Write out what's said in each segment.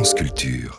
France Culture.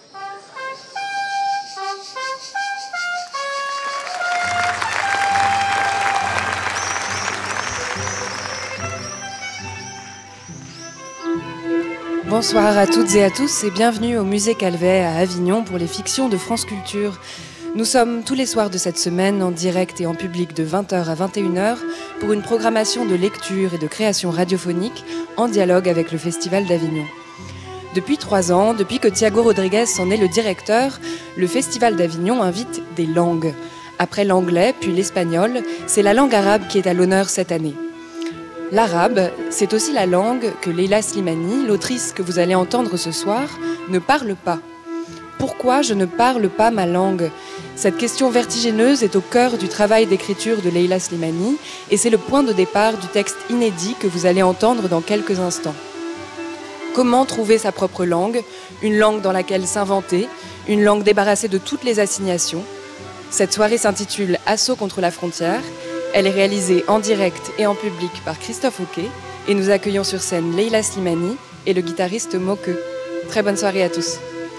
Bonsoir à toutes et à tous et bienvenue au Musée Calvet à Avignon pour les fictions de France Culture. Nous sommes tous les soirs de cette semaine en direct et en public de 20h à 21h pour une programmation de lecture et de création radiophonique en dialogue avec le Festival d'Avignon. Depuis 3 ans, depuis que Thiago Rodrigues en est le directeur, le Festival d'Avignon invite des langues. Après l'anglais puis l'espagnol, c'est la langue arabe qui est à l'honneur cette année. L'arabe, c'est aussi la langue que Leila Slimani, l'autrice que vous allez entendre ce soir, ne parle pas. Pourquoi je ne parle pas ma langue ? Cette question vertigineuse est au cœur du travail d'écriture de Leila Slimani et c'est le point de départ du texte inédit que vous allez entendre dans quelques instants. Comment trouver sa propre langue, une langue dans laquelle s'inventer, une langue débarrassée de toutes les assignations ? Cette soirée s'intitule « Assaut contre la frontière ». Elle est réalisée en direct et en public par Christophe Houquet et nous accueillons sur scène Leila Slimani et le guitariste Moke. Très bonne soirée à tous.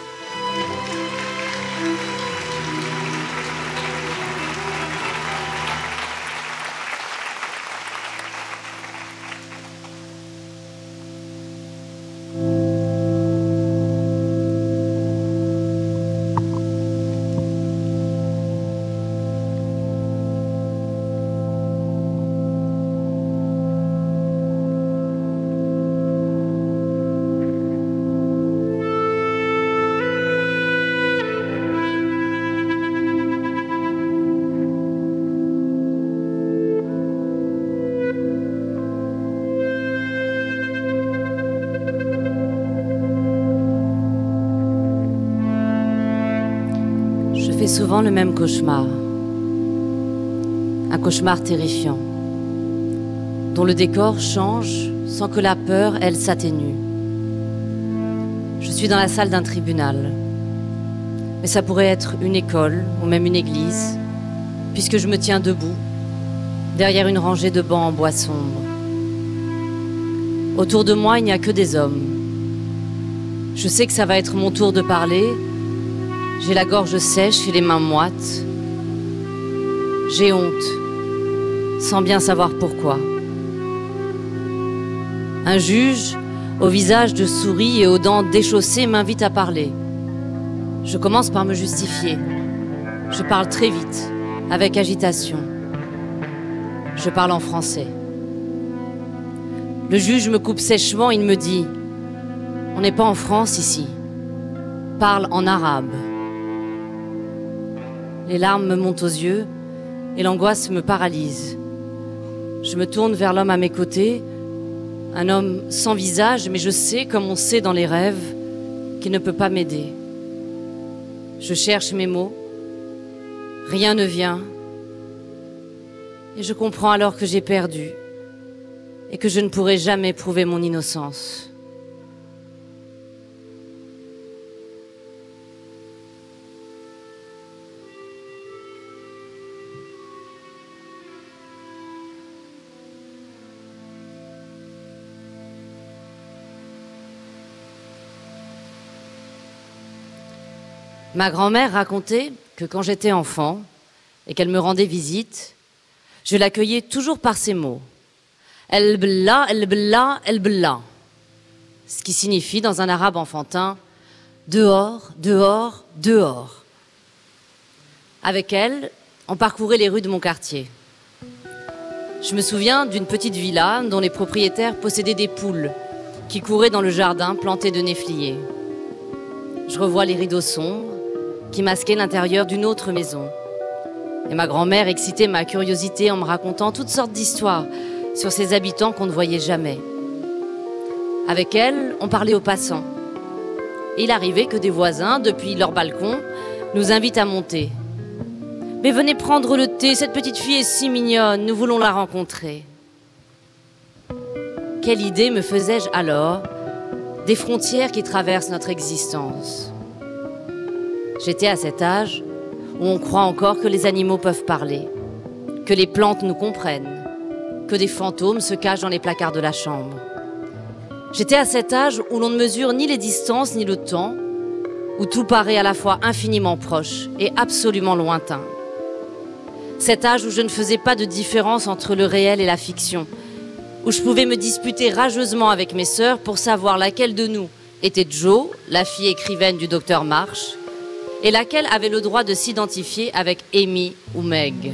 Souvent le même cauchemar, un cauchemar terrifiant, dont le décor change sans que la peur, elle, s'atténue. Je suis dans la salle d'un tribunal, mais ça pourrait être une école ou même une église, puisque je me tiens debout, derrière une rangée de bancs en bois sombre. Autour de moi, il n'y a que des hommes. Je sais que ça va être mon tour de parler. J'ai la gorge sèche et les mains moites. J'ai honte, sans bien savoir pourquoi. Un juge, au visage de souris et aux dents déchaussées, m'invite à parler. Je commence par me justifier. Je parle très vite, avec agitation. Je parle en français. Le juge me coupe sèchement, il me dit « On n'est pas en France ici. Parle en arabe. » Les larmes me montent aux yeux et l'angoisse me paralyse. Je me tourne vers l'homme à mes côtés, un homme sans visage, mais je sais, comme on sait dans les rêves, qu'il ne peut pas m'aider. Je cherche mes mots, rien ne vient, et je comprends alors que j'ai perdu et que je ne pourrai jamais prouver mon innocence. Ma grand-mère racontait que quand j'étais enfant et qu'elle me rendait visite, je l'accueillais toujours par ces mots. El bla, el bla, el bla. Ce qui signifie dans un arabe enfantin dehors, dehors, dehors. Avec elle, on parcourait les rues de mon quartier. Je me souviens d'une petite villa dont les propriétaires possédaient des poules qui couraient dans le jardin planté de néfliers. Je revois les rideaux sombres qui masquait l'intérieur d'une autre maison. Et ma grand-mère excitait ma curiosité en me racontant toutes sortes d'histoires sur ces habitants qu'on ne voyait jamais. Avec elle, on parlait aux passants. Et il arrivait que des voisins, depuis leur balcon, nous invitent à monter. « Mais venez prendre le thé, cette petite fille est si mignonne, nous voulons la rencontrer. » Quelle idée me faisais-je alors des frontières qui traversent notre existence ? J'étais à cet âge où on croit encore que les animaux peuvent parler, que les plantes nous comprennent, que des fantômes se cachent dans les placards de la chambre. J'étais à cet âge où l'on ne mesure ni les distances ni le temps, où tout paraît à la fois infiniment proche et absolument lointain. Cet âge où je ne faisais pas de différence entre le réel et la fiction, où je pouvais me disputer rageusement avec mes sœurs pour savoir laquelle de nous était Jo, la fille écrivaine du docteur Marsh, et laquelle avait le droit de s'identifier avec Amy ou Meg.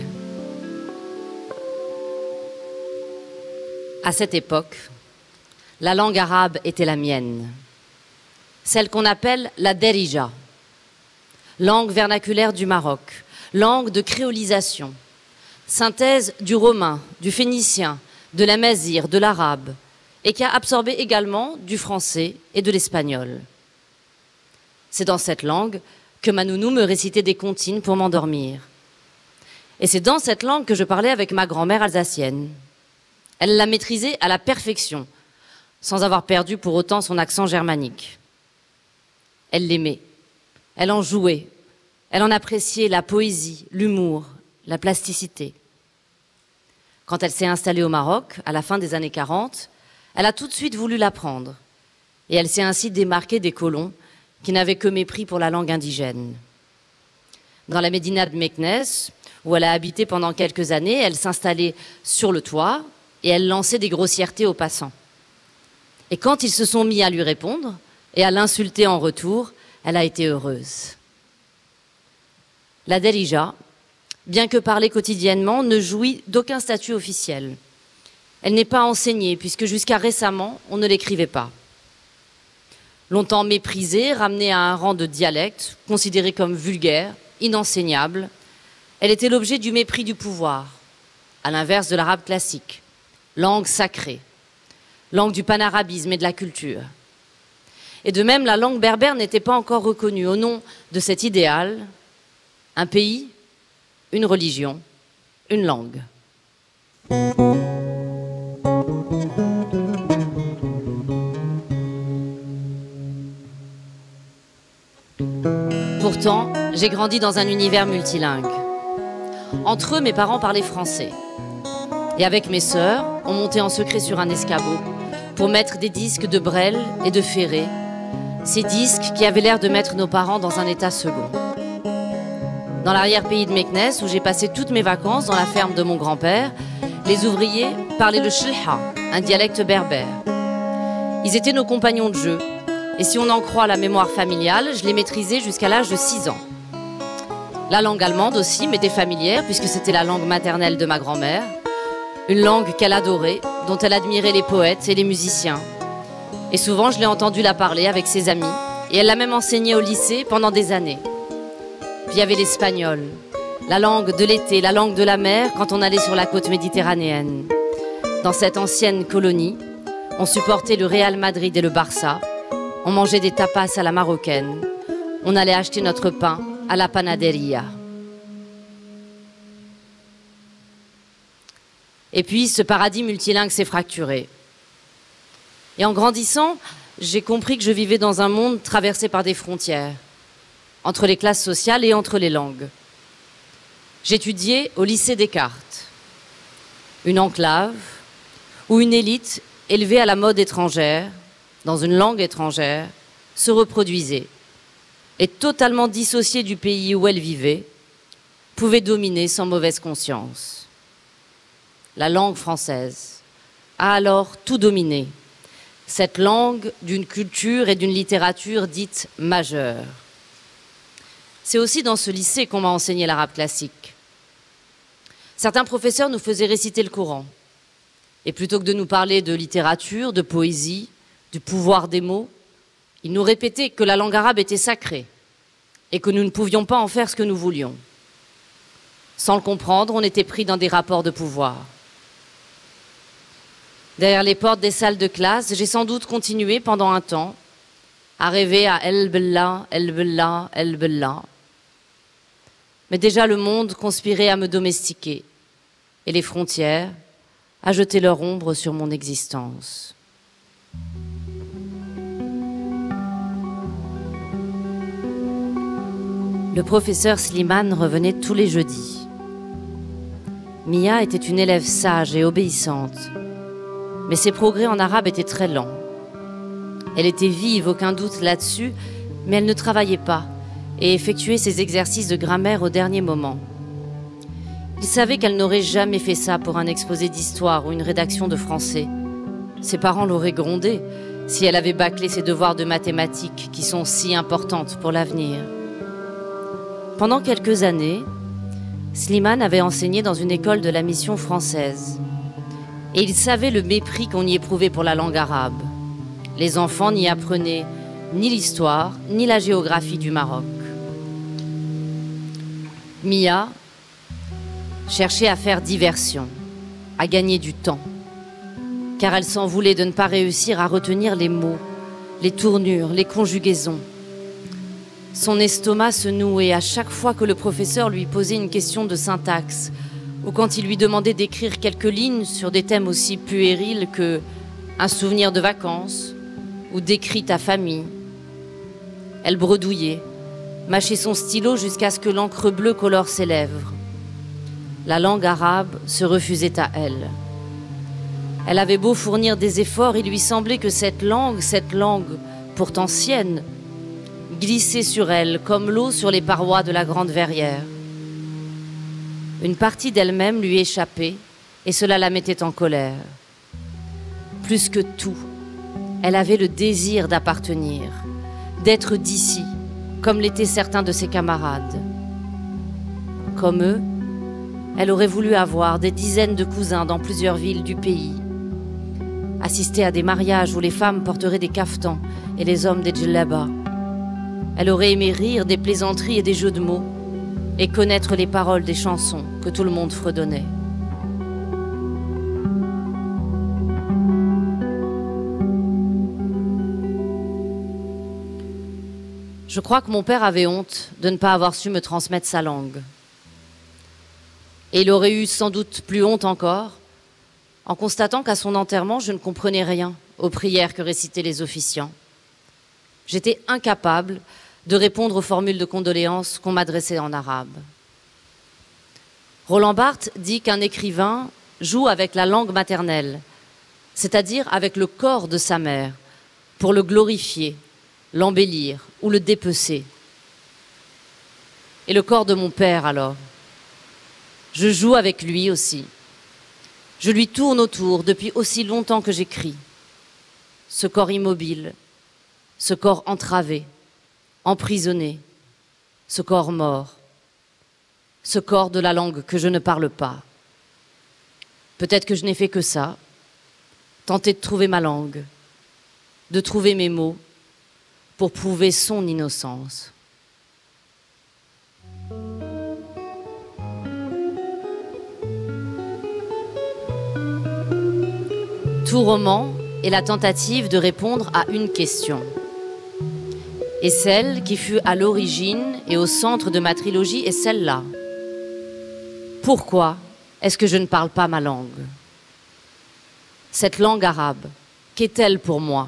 À cette époque, la langue arabe était la mienne, celle qu'on appelle la Derija, langue vernaculaire du Maroc, langue de créolisation, synthèse du romain, du phénicien, de l'amazigh, de l'arabe, et qui a absorbé également du français et de l'espagnol. C'est dans cette langue que ma nounou me récitait des comptines pour m'endormir. Et c'est dans cette langue que je parlais avec ma grand-mère alsacienne. Elle la maîtrisait à la perfection, sans avoir perdu pour autant son accent germanique. Elle l'aimait, elle en jouait, elle en appréciait la poésie, l'humour, la plasticité. Quand elle s'est installée au Maroc, à la fin des années 40, elle a tout de suite voulu l'apprendre. Et elle s'est ainsi démarquée des colons qui n'avaient que mépris pour la langue indigène. Dans la Médina de Meknès, où elle a habité pendant quelques années, elle s'installait sur le toit et elle lançait des grossièretés aux passants. Et quand ils se sont mis à lui répondre et à l'insulter en retour, elle a été heureuse. La Derija, bien que parlée quotidiennement, ne jouit d'aucun statut officiel. Elle n'est pas enseignée, puisque jusqu'à récemment, on ne l'écrivait pas. Longtemps méprisée, ramenée à un rang de dialecte, considérée comme vulgaire, inenseignable, elle était l'objet du mépris du pouvoir, à l'inverse de l'arabe classique, langue sacrée, langue du panarabisme et de la culture. Et de même, la langue berbère n'était pas encore reconnue au nom de cet idéal, un pays, une religion, une langue. Pourtant, j'ai grandi dans un univers multilingue. Entre eux, mes parents parlaient français. Et avec mes sœurs, on montait en secret sur un escabeau pour mettre des disques de Brel et de Ferré, ces disques qui avaient l'air de mettre nos parents dans un état second. Dans l'arrière-pays de Meknès, où j'ai passé toutes mes vacances dans la ferme de mon grand-père, les ouvriers parlaient le Shlha, un dialecte berbère. Ils étaient nos compagnons de jeu, et si on en croit la mémoire familiale, je les maîtrisais jusqu'à l'âge de 6 ans. La langue allemande aussi m'était familière, puisque c'était la langue maternelle de ma grand-mère, une langue qu'elle adorait, dont elle admirait les poètes et les musiciens. Et souvent, je l'ai entendue la parler avec ses amis, et elle l'a même enseignée au lycée pendant des années. Puis il y avait l'espagnol, la langue de l'été, la langue de la mer quand on allait sur la côte méditerranéenne. Dans cette ancienne colonie, on supportait le Real Madrid et le Barça, on mangeait des tapas à la marocaine, on allait acheter notre pain à la panaderia. Et puis ce paradis multilingue s'est fracturé. Et en grandissant, j'ai compris que je vivais dans un monde traversé par des frontières, entre les classes sociales et entre les langues. J'étudiais au lycée Descartes, une enclave où une élite élevée à la mode étrangère, dans une langue étrangère, se reproduisait et totalement dissociée du pays où elle vivait, pouvait dominer sans mauvaise conscience. La langue française a alors tout dominé, cette langue d'une culture et d'une littérature dites majeures. C'est aussi dans ce lycée qu'on m'a enseigné l'arabe classique. Certains professeurs nous faisaient réciter le Coran. Et plutôt que de nous parler de littérature, de poésie, du pouvoir des mots, ils nous répétaient que la langue arabe était sacrée et que nous ne pouvions pas en faire ce que nous voulions. Sans le comprendre, on était pris dans des rapports de pouvoir. Derrière les portes des salles de classe, j'ai sans doute continué pendant un temps à rêver à El Bella, El Bella, El Bella. Mais déjà le monde conspirait à me domestiquer et les frontières à jeter leur ombre sur mon existence. Le professeur Slimane revenait tous les jeudis. Mia était une élève sage et obéissante, mais ses progrès en arabe étaient très lents. Elle était vive, aucun doute là-dessus, mais elle ne travaillait pas et effectuait ses exercices de grammaire au dernier moment. Il savait qu'elle n'aurait jamais fait ça pour un exposé d'histoire ou une rédaction de français. Ses parents l'auraient grondée si elle avait bâclé ses devoirs de mathématiques qui sont si importantes pour l'avenir. Pendant quelques années, Slimane avait enseigné dans une école de la mission française. Et il savait le mépris qu'on y éprouvait pour la langue arabe. Les enfants n'y apprenaient ni l'histoire, ni la géographie du Maroc. Mia cherchait à faire diversion, à gagner du temps, car elle s'en voulait de ne pas réussir à retenir les mots, les tournures, les conjugaisons. Son estomac se nouait à chaque fois que le professeur lui posait une question de syntaxe, ou quand il lui demandait d'écrire quelques lignes sur des thèmes aussi puérils que un souvenir de vacances ou décrit ta famille. Elle bredouillait, mâchait son stylo jusqu'à ce que l'encre bleue colore ses lèvres. La langue arabe se refusait à elle. Elle avait beau fournir des efforts, il lui semblait que cette langue pourtant sienne, glissait sur elle comme l'eau sur les parois de la grande verrière. Une partie d'elle-même lui échappait et cela la mettait en colère. Plus que tout, elle avait le désir d'appartenir, d'être d'ici, comme l'étaient certains de ses camarades. Comme eux, elle aurait voulu avoir des dizaines de cousins dans plusieurs villes du pays, assister à des mariages où les femmes porteraient des caftans et les hommes des djellabas. Elle aurait aimé rire des plaisanteries et des jeux de mots et connaître les paroles des chansons que tout le monde fredonnait. Je crois que mon père avait honte de ne pas avoir su me transmettre sa langue. Et il aurait eu sans doute plus honte encore en constatant qu'à son enterrement, je ne comprenais rien aux prières que récitaient les officiants. J'étais incapable de répondre aux formules de condoléances qu'on m'adressait en arabe. Roland Barthes dit qu'un écrivain joue avec la langue maternelle, c'est-à-dire avec le corps de sa mère, pour le glorifier, l'embellir ou le dépecer. Et le corps de mon père, alors? Je joue avec lui aussi. Je lui tourne autour depuis aussi longtemps que j'écris. Ce corps immobile, ce corps entravé, emprisonné, ce corps mort, ce corps de la langue que je ne parle pas. Peut-être que je n'ai fait que ça, tenter de trouver ma langue, de trouver mes mots pour prouver son innocence. Tout roman est la tentative de répondre à une question. Et celle qui fut à l'origine et au centre de ma trilogie est celle-là. Pourquoi est-ce que je ne parle pas ma langue? Cette langue arabe, qu'est-elle pour moi?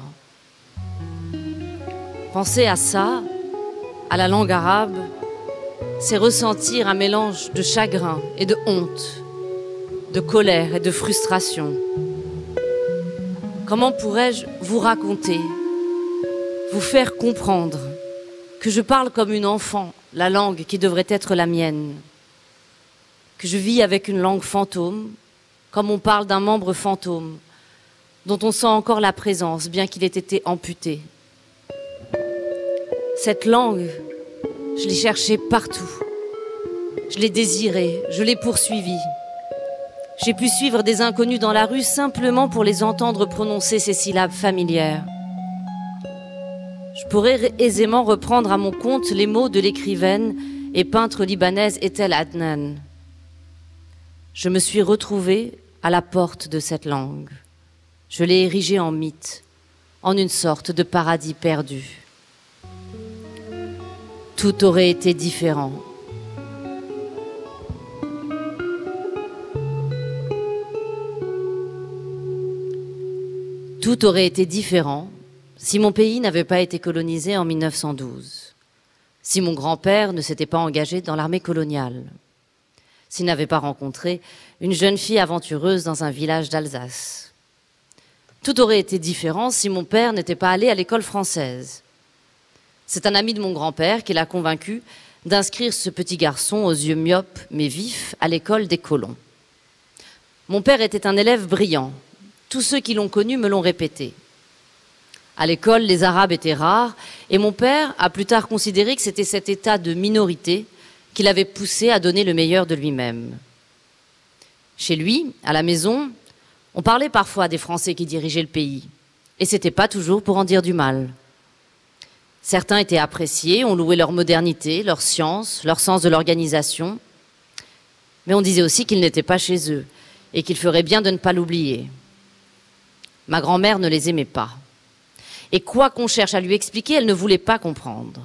Penser à ça, à la langue arabe, c'est ressentir un mélange de chagrin et de honte, de colère et de frustration. Comment pourrais-je vous raconter, vous faire comprendre que je parle comme une enfant, la langue qui devrait être la mienne, que je vis avec une langue fantôme, comme on parle d'un membre fantôme, dont on sent encore la présence, bien qu'il ait été amputé. Cette langue, je l'ai cherchée partout. Je l'ai désirée, je l'ai poursuivie. J'ai pu suivre des inconnus dans la rue simplement pour les entendre prononcer ces syllabes familières. Je pourrais aisément reprendre à mon compte les mots de l'écrivaine et peintre libanaise Ethel Adnan. Je me suis retrouvée à la porte de cette langue. Je l'ai érigée en mythe, en une sorte de paradis perdu. Tout aurait été différent. Tout aurait été différent si mon pays n'avait pas été colonisé en 1912, si mon grand-père ne s'était pas engagé dans l'armée coloniale, s'il n'avait pas rencontré une jeune fille aventureuse dans un village d'Alsace. Tout aurait été différent si mon père n'était pas allé à l'école française. C'est un ami de mon grand-père qui l'a convaincu d'inscrire ce petit garçon aux yeux myopes mais vifs à l'école des colons. Mon père était un élève brillant. Tous ceux qui l'ont connu me l'ont répété. À l'école, les Arabes étaient rares et mon père a plus tard considéré que c'était cet état de minorité qui l'avait poussé à donner le meilleur de lui-même. Chez lui, à la maison, on parlait parfois des Français qui dirigeaient le pays et c'était pas toujours pour en dire du mal. Certains étaient appréciés, on louait leur modernité, leur science, leur sens de l'organisation, mais on disait aussi qu'ils n'étaient pas chez eux et qu'il ferait bien de ne pas l'oublier. Ma grand-mère ne les aimait pas. Et quoi qu'on cherche à lui expliquer, elle ne voulait pas comprendre.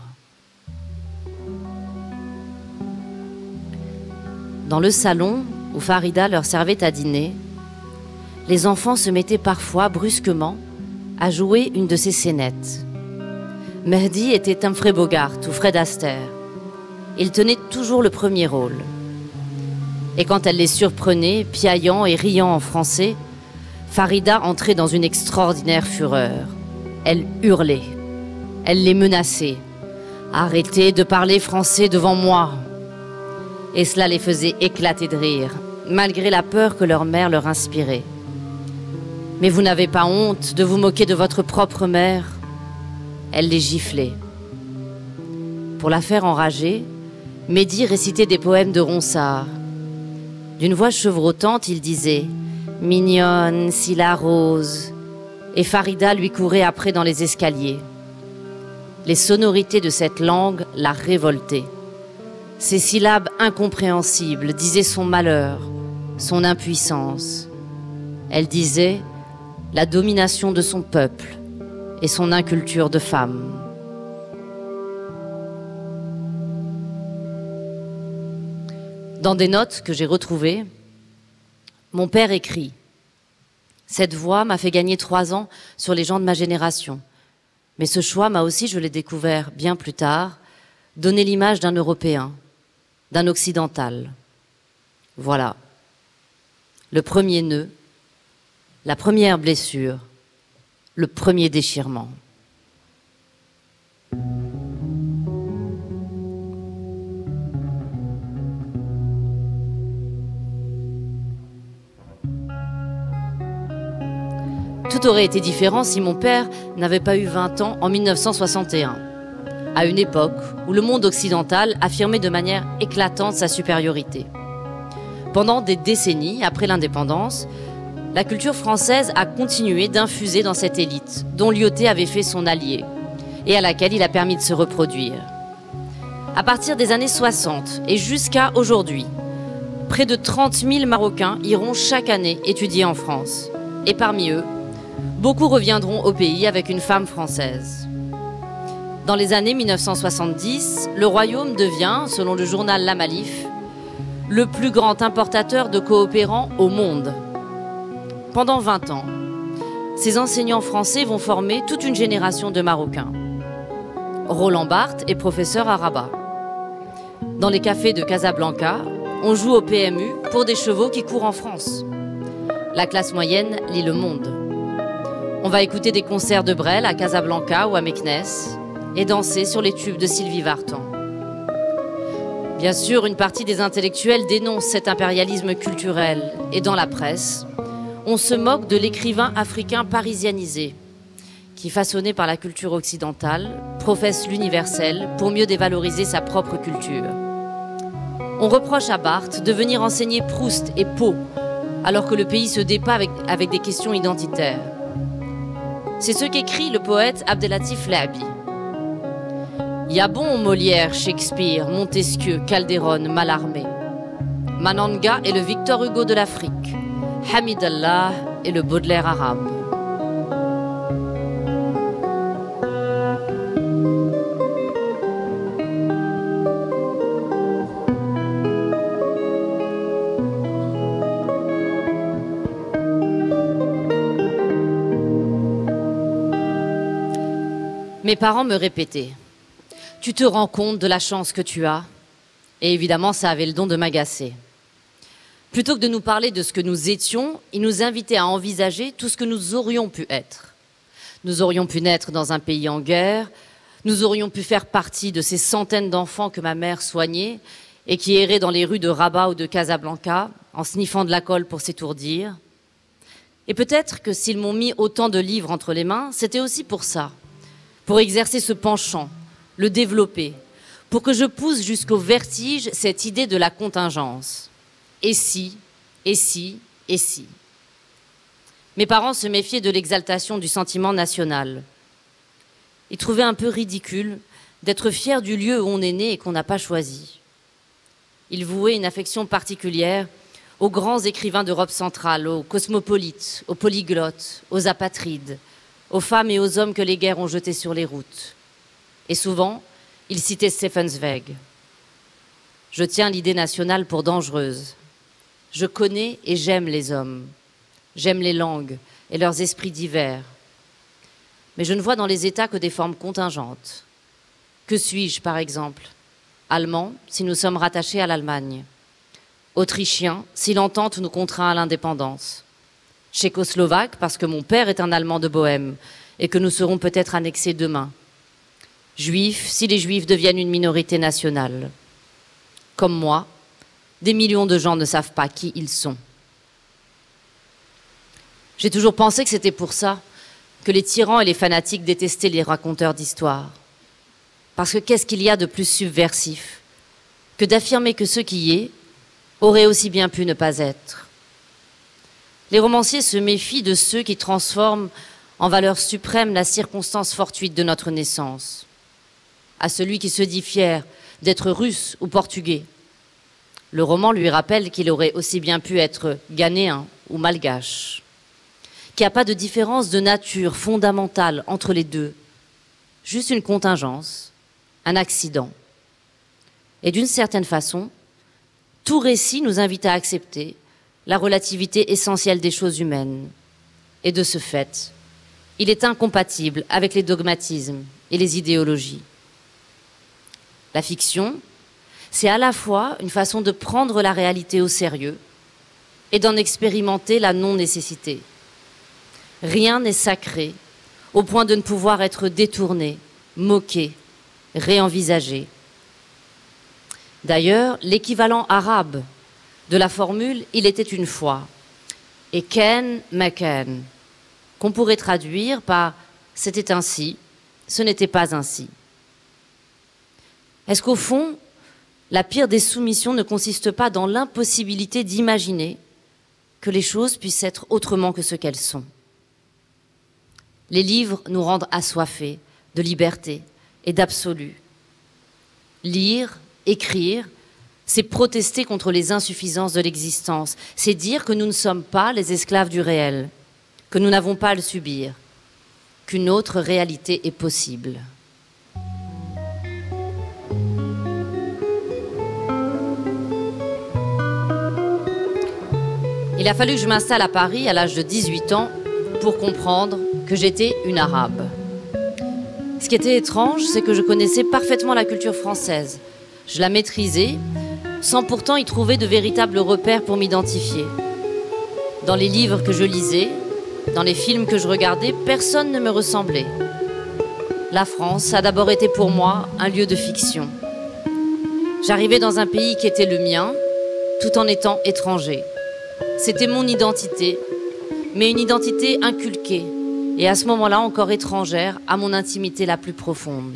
Dans le salon où Farida leur servait à dîner, les enfants se mettaient parfois brusquement à jouer une de ces scénettes. Mehdi était Humphrey Bogart ou Fred Astaire. Il tenait toujours le premier rôle. Et quand elle les surprenait, piaillant et riant en français, Farida entrait dans une extraordinaire fureur. Elle hurlait. Elle les menaçait. « Arrêtez de parler français devant moi !» Et cela les faisait éclater de rire, malgré la peur que leur mère leur inspirait. « Mais vous n'avez pas honte de vous moquer de votre propre mère ?» Elle les giflait. Pour la faire enrager, Mehdi récitait des poèmes de Ronsard. D'une voix chevrotante, il disait « Mignonne, si la rose !» Et Farida lui courait après dans les escaliers. Les sonorités de cette langue la révoltaient. Ces syllabes incompréhensibles disaient son malheur, son impuissance. Elle disait la domination de son peuple et son inculture de femme. Dans des notes que j'ai retrouvées, mon père écrit: cette voix m'a fait gagner 3 ans sur les gens de ma génération. Mais ce choix m'a aussi, je l'ai découvert bien plus tard, donné l'image d'un Européen, d'un Occidental. Voilà. Le premier nœud, la première blessure, le premier déchirement. Tout aurait été différent si mon père n'avait pas eu 20 ans en 1961, à une époque où le monde occidental affirmait de manière éclatante sa supériorité. Pendant des décennies après l'indépendance, la culture française a continué d'infuser dans cette élite, dont Lyautey avait fait son allié, et à laquelle il a permis de se reproduire. À partir des années 60 et jusqu'à aujourd'hui, près de 30 000 Marocains iront chaque année étudier en France. Et parmi eux, beaucoup reviendront au pays avec une femme française. Dans les années 1970, le royaume devient, selon le journal La Malif, le plus grand importateur de coopérants au monde. Pendant 20 ans, ces enseignants français vont former toute une génération de Marocains. Roland Barthes est professeur à Rabat. Dans les cafés de Casablanca, on joue au PMU pour des chevaux qui courent en France. La classe moyenne lit Le Monde. On va écouter des concerts de Brel à Casablanca ou à Meknès et danser sur les tubes de Sylvie Vartan. Bien sûr, une partie des intellectuels dénonce cet impérialisme culturel et dans la presse, on se moque de l'écrivain africain parisianisé qui, façonné par la culture occidentale, professe l'universel pour mieux dévaloriser sa propre culture. On reproche à Barthes de venir enseigner Proust et Poe alors que le pays se débat avec des questions identitaires. C'est ce qu'écrit le poète Abdelatif Lahabi. « Y a bon Molière, Shakespeare, Montesquieu, Calderon, Mallarmé. Mananga est le Victor Hugo de l'Afrique. Hamidallah est le Baudelaire arabe. » Mes parents me répétaient « Tu te rends compte de la chance que tu as ?» Et évidemment, ça avait le don de m'agacer. Plutôt que de nous parler de ce que nous étions, il nous invitait à envisager tout ce que nous aurions pu être. Nous aurions pu naître dans un pays en guerre, nous aurions pu faire partie de ces centaines d'enfants que ma mère soignait et qui erraient dans les rues de Rabat ou de Casablanca en sniffant de la colle pour s'étourdir. Et peut-être que s'ils m'ont mis autant de livres entre les mains, c'était aussi pour ça, pour exercer ce penchant, le développer, pour que je pousse jusqu'au vertige cette idée de la contingence. Et si, et si, et si. Mes parents se méfiaient de l'exaltation du sentiment national. Ils trouvaient un peu ridicule d'être fiers du lieu où on est né et qu'on n'a pas choisi. Ils vouaient une affection particulière aux grands écrivains d'Europe centrale, aux cosmopolites, aux polyglottes, aux apatrides, aux femmes et aux hommes que les guerres ont jetés sur les routes. Et souvent, ils citaient Stefan Zweig. Je tiens l'idée nationale pour dangereuse. Je connais et j'aime les hommes. J'aime les langues et leurs esprits divers. Mais je ne vois dans les États que des formes contingentes. Que suis-je, par exemple? Allemand, si nous sommes rattachés à l'Allemagne. Autrichien, si l'entente nous contraint à l'indépendance. Tchécoslovaque, parce que mon père est un Allemand de Bohême et que nous serons peut-être annexés demain. Juif, si les Juifs deviennent une minorité nationale. Comme moi, des millions de gens ne savent pas qui ils sont. J'ai toujours pensé que c'était pour ça que les tyrans et les fanatiques détestaient les raconteurs d'histoires. Parce que qu'est-ce qu'il y a de plus subversif que d'affirmer que ce qui est aurait aussi bien pu ne pas être. Les romanciers se méfient de ceux qui transforment en valeur suprême la circonstance fortuite de notre naissance. À celui qui se dit fier d'être russe ou portugais, le roman lui rappelle qu'il aurait aussi bien pu être ghanéen ou malgache, qu'il n'y a pas de différence de nature fondamentale entre les deux, juste une contingence, un accident. Et d'une certaine façon, tout récit nous invite à accepter la relativité essentielle des choses humaines. Et de ce fait, il est incompatible avec les dogmatismes et les idéologies. La fiction, c'est à la fois une façon de prendre la réalité au sérieux et d'en expérimenter la non-nécessité. Rien n'est sacré au point de ne pouvoir être détourné, moqué, réenvisagé. D'ailleurs, l'équivalent arabe de la formule « il était une fois » est « ken meken », qu'on pourrait traduire par « c'était ainsi, ce n'était pas ainsi ». Est-ce qu'au fond, la pire des soumissions ne consiste pas dans l'impossibilité d'imaginer que les choses puissent être autrement que ce qu'elles sont? Les livres nous rendent assoiffés de liberté et d'absolu. Lire, écrire, c'est protester contre les insuffisances de l'existence. C'est dire que nous ne sommes pas les esclaves du réel, que nous n'avons pas à le subir, qu'une autre réalité est possible. Il a fallu que je m'installe à Paris à l'âge de 18 ans pour comprendre que j'étais une arabe. Ce qui était étrange, c'est que je connaissais parfaitement la culture française. Je la maîtrisais, sans pourtant y trouver de véritables repères pour m'identifier. Dans les livres que je lisais, dans les films que je regardais, personne ne me ressemblait. La France a d'abord été pour moi un lieu de fiction. J'arrivais dans un pays qui était le mien, tout en étant étranger. C'était mon identité, mais une identité inculquée, et à ce moment-là encore étrangère à mon intimité la plus profonde.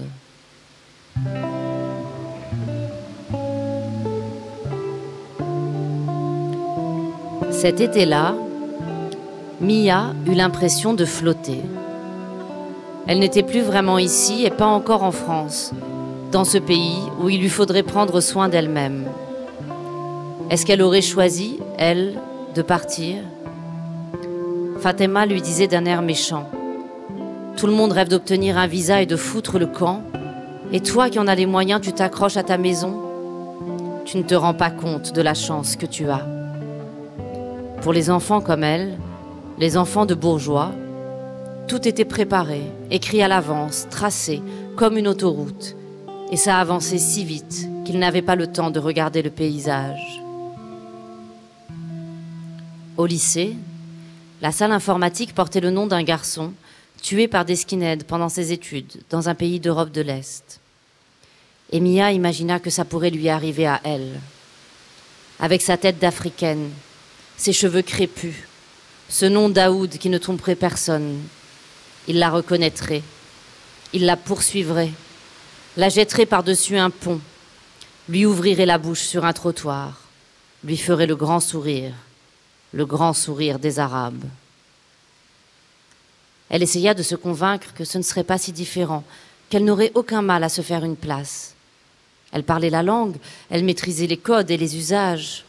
Cet été-là, Mia eut l'impression de flotter. Elle n'était plus vraiment ici et pas encore en France, dans ce pays où il lui faudrait prendre soin d'elle-même. Est-ce qu'elle aurait choisi, elle, de partir? Fatima lui disait d'un air méchant. Tout le monde rêve d'obtenir un visa et de foutre le camp. Et toi qui en as les moyens, tu t'accroches à ta maison? Tu ne te rends pas compte de la chance que tu as. Pour les enfants comme elle, les enfants de bourgeois, tout était préparé, écrit à l'avance, tracé, comme une autoroute. Et ça avançait si vite qu'ils n'avaient pas le temps de regarder le paysage. Au lycée, la salle informatique portait le nom d'un garçon tué par des skinheads pendant ses études dans un pays d'Europe de l'Est. Et Mia imagina que ça pourrait lui arriver à elle. Avec sa tête d'Africaine, ses cheveux crépus, ce nom Daoud qui ne tromperait personne, il la reconnaîtrait, il la poursuivrait, la jetterait par-dessus un pont, lui ouvrirait la bouche sur un trottoir, lui ferait le grand sourire des Arabes. Elle essaya de se convaincre que ce ne serait pas si différent, qu'elle n'aurait aucun mal à se faire une place. Elle parlait la langue, elle maîtrisait les codes et les usages.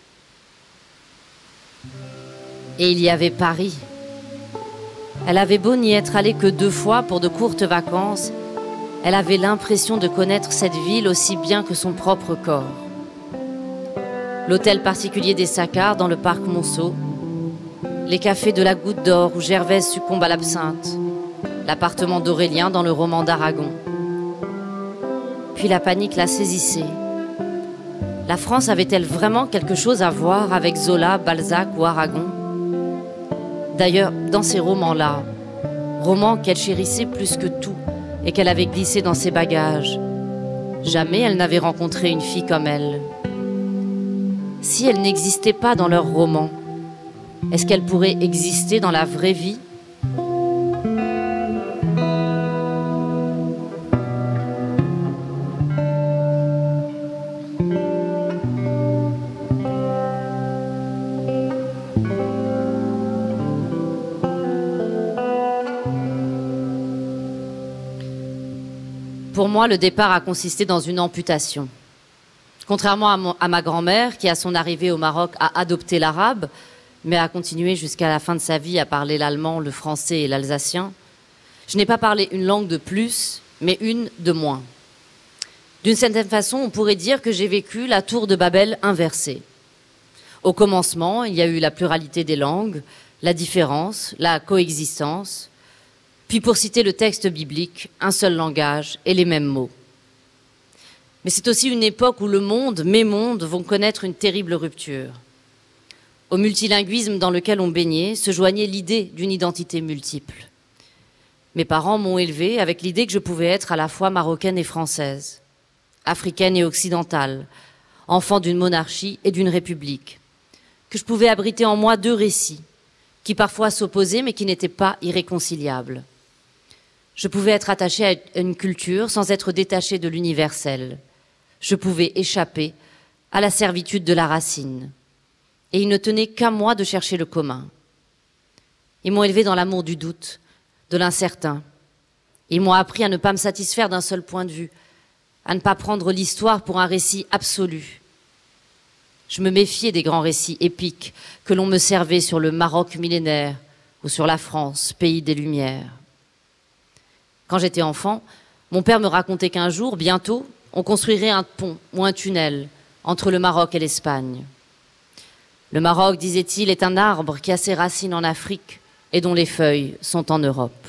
Et il y avait Paris. Elle avait beau n'y être allée que 2 fois pour de courtes vacances, elle avait l'impression de connaître cette ville aussi bien que son propre corps. L'hôtel particulier des Saccard dans le parc Monceau, les cafés de la Goutte d'Or où Gervaise succombe à l'absinthe, l'appartement d'Aurélien dans le roman d'Aragon. Puis la panique la saisissait. La France avait-elle vraiment quelque chose à voir avec Zola, Balzac ou Aragon ? D'ailleurs, dans ces romans-là, romans qu'elle chérissait plus que tout et qu'elle avait glissés dans ses bagages, jamais elle n'avait rencontré une fille comme elle. Si elle n'existait pas dans leurs romans, est-ce qu'elle pourrait exister dans la vraie vie ? Pour moi, le départ a consisté dans une amputation. Contrairement à ma grand-mère, qui à son arrivée au Maroc a adopté l'arabe, mais a continué jusqu'à la fin de sa vie à parler l'allemand, le français et l'alsacien, je n'ai pas parlé une langue de plus, mais une de moins. D'une certaine façon, on pourrait dire que j'ai vécu la tour de Babel inversée. Au commencement, il y a eu la pluralité des langues, la différence, la coexistence. Puis pour citer le texte biblique, un seul langage et les mêmes mots. Mais c'est aussi une époque où le monde, mes mondes, vont connaître une terrible rupture. Au multilinguisme dans lequel on baignait se joignait l'idée d'une identité multiple. Mes parents m'ont élevée avec l'idée que je pouvais être à la fois marocaine et française, africaine et occidentale, enfant d'une monarchie et d'une république, que je pouvais abriter en moi 2 récits, qui parfois s'opposaient mais qui n'étaient pas irréconciliables. Je pouvais être attachée à une culture sans être détachée de l'universel. Je pouvais échapper à la servitude de la racine. Et il ne tenait qu'à moi de chercher le commun. Ils m'ont élevée dans l'amour du doute, de l'incertain. Ils m'ont appris à ne pas me satisfaire d'un seul point de vue, à ne pas prendre l'histoire pour un récit absolu. Je me méfiais des grands récits épiques que l'on me servait sur le Maroc millénaire ou sur la France, pays des Lumières. Quand j'étais enfant, mon père me racontait qu'un jour, bientôt, on construirait un pont ou un tunnel entre le Maroc et l'Espagne. Le Maroc, disait-il, est un arbre qui a ses racines en Afrique et dont les feuilles sont en Europe.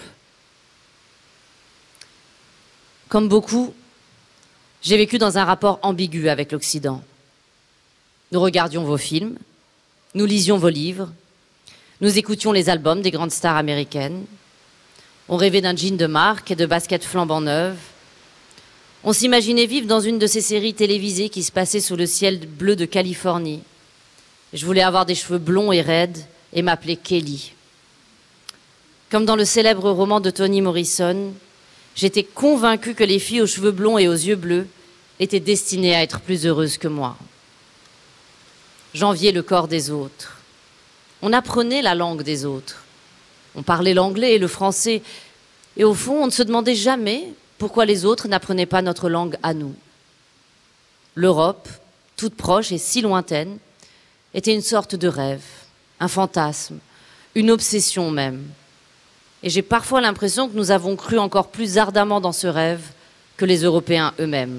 Comme beaucoup, j'ai vécu dans un rapport ambigu avec l'Occident. Nous regardions vos films, nous lisions vos livres, nous écoutions les albums des grandes stars américaines. On rêvait d'un jean de marque et de baskets flambant neuves. On s'imaginait vivre dans une de ces séries télévisées qui se passaient sous le ciel bleu de Californie. Je voulais avoir des cheveux blonds et raides et m'appeler Kelly. Comme dans le célèbre roman de Toni Morrison, j'étais convaincue que les filles aux cheveux blonds et aux yeux bleus étaient destinées à être plus heureuses que moi. J'enviais le corps des autres. On apprenait la langue des autres. On parlait l'anglais et le français. Et au fond, on ne se demandait jamais pourquoi les autres n'apprenaient pas notre langue à nous. L'Europe, toute proche et si lointaine, était une sorte de rêve, un fantasme, une obsession même. Et j'ai parfois l'impression que nous avons cru encore plus ardemment dans ce rêve que les Européens eux-mêmes.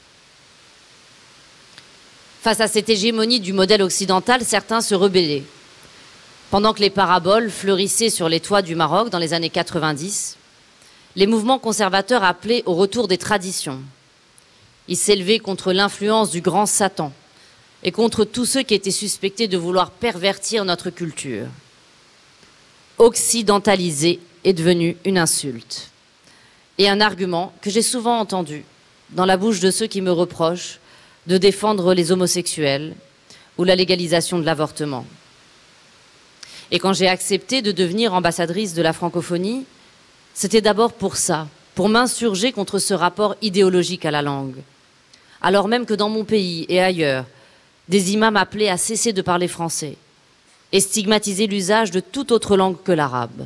Face à cette hégémonie du modèle occidental, certains se rebellaient. Pendant que les paraboles fleurissaient sur les toits du Maroc dans les années 90, les mouvements conservateurs appelaient au retour des traditions. Ils s'élevaient contre l'influence du grand Satan, et contre tous ceux qui étaient suspectés de vouloir pervertir notre culture. Occidentaliser est devenu une insulte et un argument que j'ai souvent entendu dans la bouche de ceux qui me reprochent de défendre les homosexuels ou la légalisation de l'avortement. Et quand j'ai accepté de devenir ambassadrice de la francophonie, c'était d'abord pour ça, pour m'insurger contre ce rapport idéologique à la langue. Alors même que dans mon pays et ailleurs, des imams appelaient à cesser de parler français et stigmatiser l'usage de toute autre langue que l'arabe.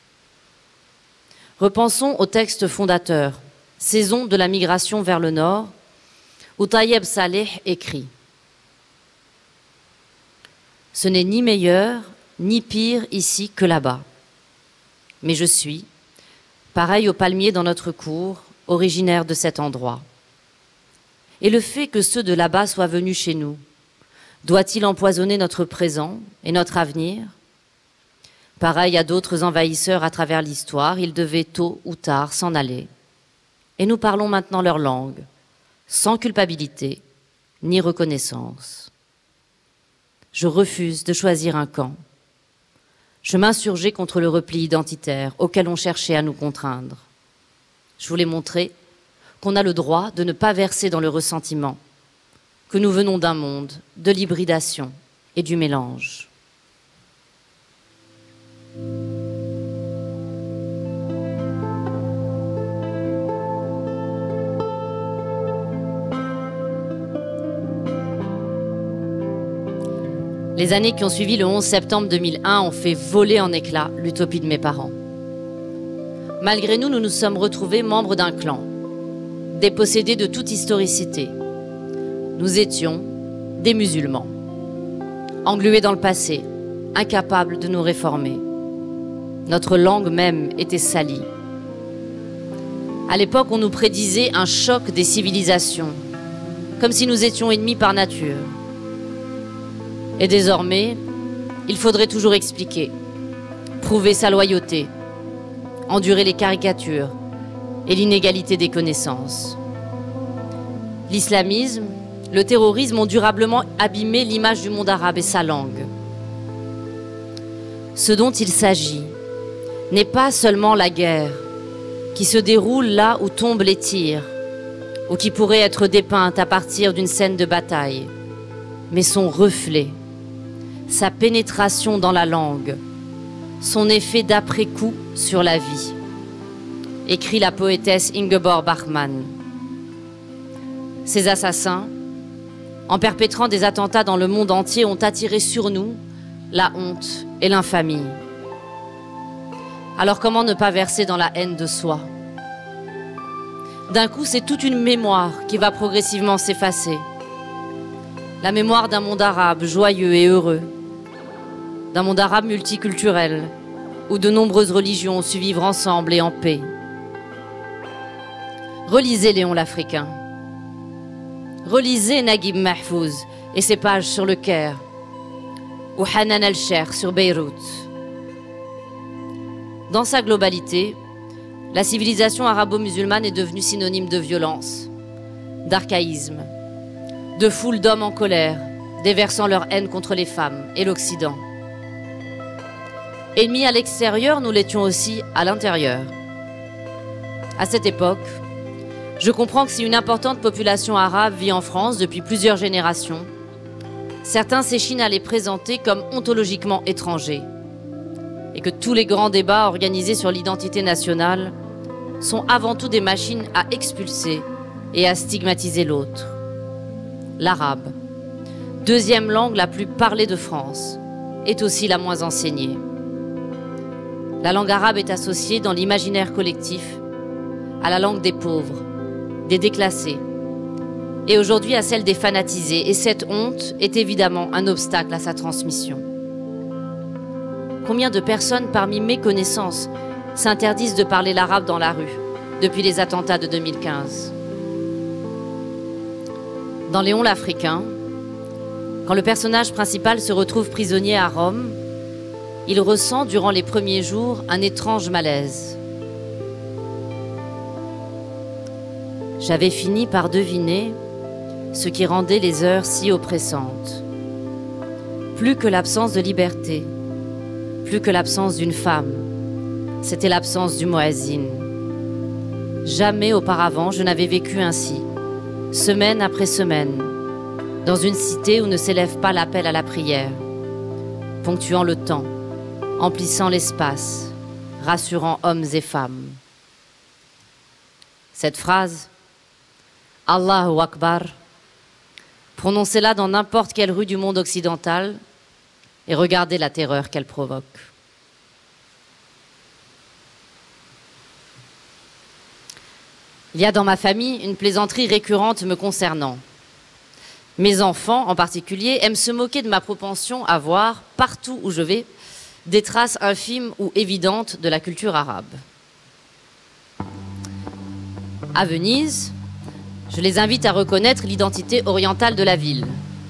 Repensons au texte fondateur, Saison de la migration vers le nord, où Tayeb Saleh écrit « Ce n'est ni meilleur, ni pire ici que là-bas. Mais je suis, pareil aux palmiers dans notre cour, originaire de cet endroit. Et le fait que ceux de là-bas soient venus chez nous, doit-il empoisonner notre présent et notre avenir? Pareil à d'autres envahisseurs à travers l'histoire, ils devaient tôt ou tard s'en aller. Et nous parlons maintenant leur langue, sans culpabilité ni reconnaissance. Je refuse de choisir un camp. Je m'insurgeais contre le repli identitaire auquel on cherchait à nous contraindre. Je voulais montrer qu'on a le droit de ne pas verser dans le ressentiment, que nous venons d'un monde de l'hybridation et du mélange. Les années qui ont suivi le 11 septembre 2001 ont fait voler en éclats l'utopie de mes parents. Malgré nous, nous nous sommes retrouvés membres d'un clan, dépossédés de toute historicité. Nous étions des musulmans, englués dans le passé, incapables de nous réformer. Notre langue même était salie. À l'époque, on nous prédisait un choc des civilisations, comme si nous étions ennemis par nature. Et désormais, il faudrait toujours expliquer, prouver sa loyauté, endurer les caricatures et l'inégalité des connaissances. L'islamisme, le terrorisme ont durablement abîmé l'image du monde arabe et sa langue. Ce dont il s'agit n'est pas seulement la guerre qui se déroule là où tombent les tirs ou qui pourrait être dépeinte à partir d'une scène de bataille, mais son reflet, sa pénétration dans la langue, son effet d'après-coup sur la vie, écrit la poétesse Ingeborg Bachmann. Ces assassins, en perpétrant des attentats dans le monde entier, ont attiré sur nous la honte et l'infamie. Alors comment ne pas verser dans la haine de soi? D'un coup, c'est toute une mémoire qui va progressivement s'effacer. La mémoire d'un monde arabe joyeux et heureux, d'un monde arabe multiculturel, où de nombreuses religions ont su vivre ensemble et en paix. Relisez Léon l'Africain. Relisez Naguib Mahfouz et ses pages sur le Caire, ou Hanan el-Cheikh sur Beyrouth. Dans sa globalité, la civilisation arabo-musulmane est devenue synonyme de violence, d'archaïsme, de foule d'hommes en colère, déversant leur haine contre les femmes et l'Occident. Ennemis à l'extérieur, nous l'étions aussi à l'intérieur. À cette époque, je comprends que si une importante population arabe vit en France depuis plusieurs générations, certains s'échinent à les présenter comme ontologiquement étrangers, et que tous les grands débats organisés sur l'identité nationale sont avant tout des machines à expulser et à stigmatiser l'autre. L'arabe, deuxième langue la plus parlée de France, est aussi la moins enseignée. La langue arabe est associée dans l'imaginaire collectif à la langue des pauvres, des déclassés, et aujourd'hui à celle des fanatisés. Et cette honte est évidemment un obstacle à sa transmission. Combien de personnes parmi mes connaissances s'interdisent de parler l'arabe dans la rue depuis les attentats de 2015? Dans Léon l'Africain, quand le personnage principal se retrouve prisonnier à Rome, il ressent durant les premiers jours un étrange malaise. J'avais fini par deviner ce qui rendait les heures si oppressantes. Plus que l'absence de liberté, plus que l'absence d'une femme, c'était l'absence du muezzin. Jamais auparavant je n'avais vécu ainsi, semaine après semaine, dans une cité où ne s'élève pas l'appel à la prière, ponctuant le temps, emplissant l'espace, rassurant hommes et femmes. Cette phrase, Allahu Akbar, prononcez-la dans n'importe quelle rue du monde occidental et regardez la terreur qu'elle provoque. Il y a dans ma famille une plaisanterie récurrente me concernant. Mes enfants, en particulier, aiment se moquer de ma propension à voir, partout où je vais, des traces infimes ou évidentes de la culture arabe. À Venise, je les invite à reconnaître l'identité orientale de la ville.